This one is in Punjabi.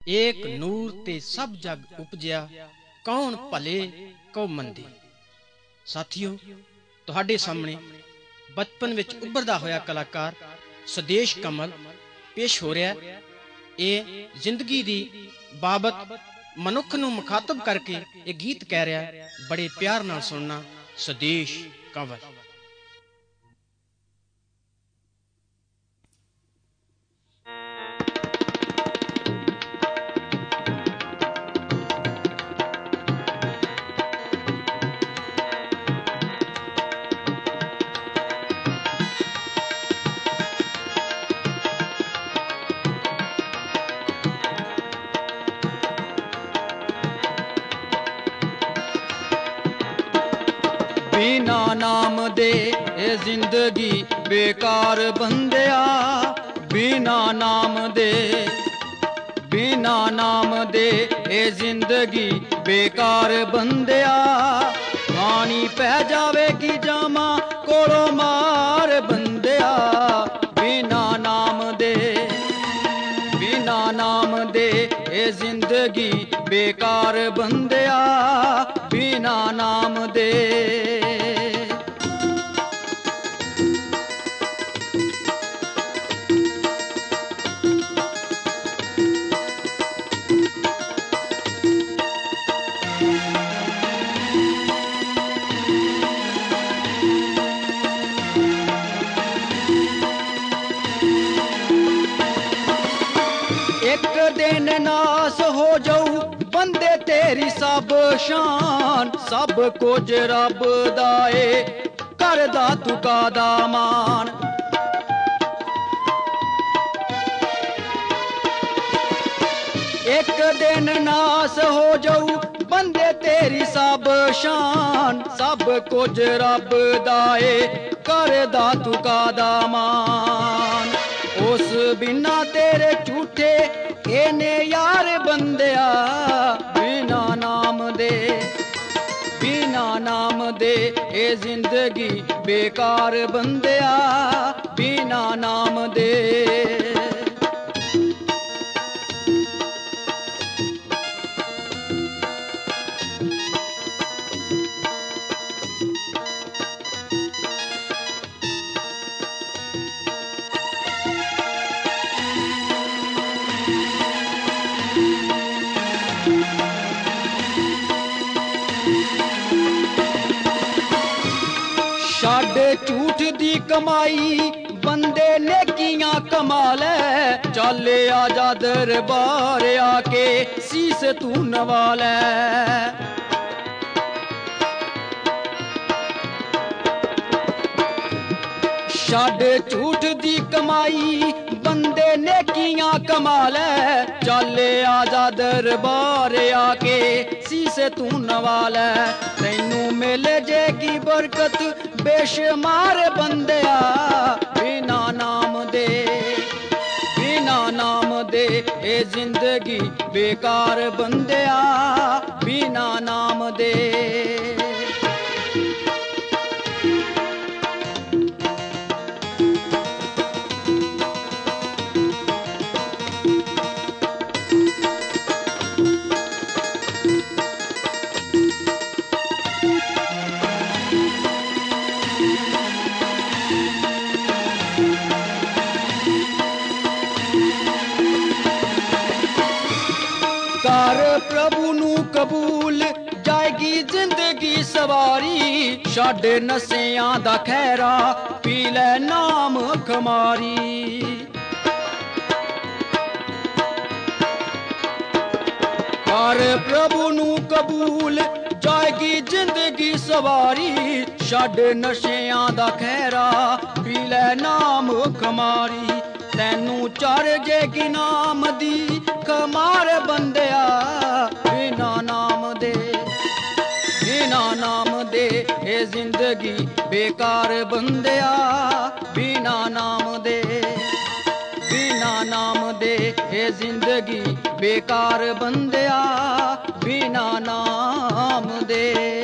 ਏਕ ਨੂਰ ਤੇ ਸਭ ਜਗ ਉਪਜਿਆ, ਕੌਣ ਭਲੇ ਕਉ ਮੰਦੇ। ਸਾਥੀਓ, ਤੁਹਾਡੇ ਸਾਹਮਣੇ ਬਚਪਨ ਵਿੱਚ ਉੱਭਰਦਾ ਹੋਇਆ ਕਲਾਕਾਰ ਸੁਦੇਸ਼ ਕਮਲ ਪੇਸ਼ ਹੋ ਰਿਹਾ। ਇਹ ਜ਼ਿੰਦਗੀ ਦੀ ਬਾਬਤ ਮਨੁੱਖ ਨੂੰ ਮੁਖਾਤਬ ਕਰਕੇ ਇਹ ਗੀਤ ਕਹਿ ਰਿਹਾ। ਬੜੇ ਪਿਆਰ ਨਾਲ ਸੁਣਨਾ ਸੁਦੇਸ਼ ਕਮਲ। ਬਿਨਾ ਨਾਮ ਦੇ ਇਹ ਜ਼ਿੰਦਗੀ ਬੇਕਾਰ ਬੰਦਿਆ, ਬਿਨਾ ਨਾਮ ਦੇ, ਬਿਨਾ ਨਾਮ ਦੇ ਇਹ ਜ਼ਿੰਦਗੀ ਬੇਕਾਰ ਬੰਦਿਆ। ਖਾਣੀ ਪੈ ਜਾਵੇਗੀ ਜਾਵਾਂ ਕੋਲੋਂ ਮਾਰ ਬੰਦਿਆ, ਬਿਨਾ ਨਾਮ ਦੇ, ਬਿਨਾ ਨਾਮ ਦੇ ਇਹ ਜ਼ਿੰਦਗੀ ਬੇਕਾਰ ਬੰਦਿਆ, ਬਿਨਾ ਨਾਮ ਦੇ। ਇੱਕ ਦਿਨ ਨਾਸ ਹੋ ਜਾਊ ਬੰਦੇ ਤੇਰੀ ਸਭ ਸ਼ਾਨ, ਸਭ ਕੁਝ ਰੱਬ ਦਾ ਏ ਕਰਦਾ ਤੂੰ ਕਾਦਾ ਮਾਨ। ਇੱਕ ਦਿਨ ਨਾਸ ਹੋ ਜਾਊ ਬੰਦੇ ਤੇਰੀ ਸਭ ਸ਼ਾਨ, ਸਭ ਕੁਝ ਰੱਬ ਦਾ ਏ ਕਰਦਾ ਤੂੰ ਕਾਦਾ ਮਾਨ। ਉਸ ਬਿਨਾ ਤੇਰੇ ਝੂਠੇ ਇਹਨੇ ਯਾਰ ਬੰਦਿਆ, ਬਿਨਾ ਨਾਮ ਦੇ, ਬਿਨਾ ਨਾਮ ਦੇ ਇਹ ਜ਼ਿੰਦਗੀ ਬੇਕਾਰ ਬੰਦਿਆ, ਬਿਨਾ ਨਾਮ ਦੇ। ਛੱਡ ਝੂਠ ਦੀ ਕਮਾਈ ਬੰਦੇ ਨੇਕੀਆਂ ਕਮਾ ਲੈ, ਚੱਲ ਆਜਾ ਦਰਬਾਰ ਆ ਕੇ ਸੀਸ ਤੂੰ ਨਵਾ ਲੈ। ਛੱਡ ਝੂਠ ਦੀ ਕਮਾਈ ਬੰਦੇ ਨੇਕੀਆਂ ਕਮਾ ਲੈ, ਚੱਲ ਆਜਾ ਦਰਬਾਰ ਆ ਕੇ ਸੀਸ ਤੂੰ ਨਵਾ ਲੈ। ਤੈਨੂੰ ਮਿਲ ਜੇਗੀ ਬਰਕਤ ਬੇਸ਼ੁਮਾਰ ਬੰਦਿਆ, ਬਿਨਾ ਨਾਮ ਦੇ, ਬਿਨਾ ਨਾਮ ਦੇ ਇਹ ਜ਼ਿੰਦਗੀ ਬੇਕਾਰ ਬੰਦਿਆ, ਬਿਨਾ ਨਾਮ ਦੇ। ਕਰ ਪ੍ਰਭੂ ਨੂੰ ਕਬੂਲ ਜਾਏਗੀ ਜ਼ਿੰਦਗੀ ਸਵਾਰੀ, ਛੱਡ ਨਸ਼ਿਆਂ ਦਾ ਖੈਰਾ ਪੀ ਲੈ ਨਾਮ ਖਮਾਰੀ। ਕਰ ਪ੍ਰਭੂ ਨੂੰ ਕਬੂਲ ਜਾਏਗੀ ਜ਼ਿੰਦਗੀ ਸਵਾਰੀ, ਛੱਡ ਨਸ਼ਿਆਂ ਦਾ ਖੈਰਾ ਪੀ ਲੈ ਨਾਮ ਖਮਾਰੀ। ਤੈਨੂੰ ਚੜ ਜੇਗੀ ਨਾਮ ਦੀ ਖਮਾਰ ਬੰਦਿਆ, ਬਿਨਾ ਨਾਮ ਦੇ, ਬਿਨਾ ਨਾਮ ਦੇ ਇਹ ਜ਼ਿੰਦਗੀ ਬੇਕਾਰ ਬੰਦਿਆ, ਬਿਨਾ ਨਾਮ ਦੇ, ਬਿਨਾ ਨਾਮ ਦੇ ਇਹ ਜ਼ਿੰਦਗੀ ਬੇਕਾਰ ਬੰਦਿਆ, ਬਿਨਾ ਨਾਮ ਦੇ।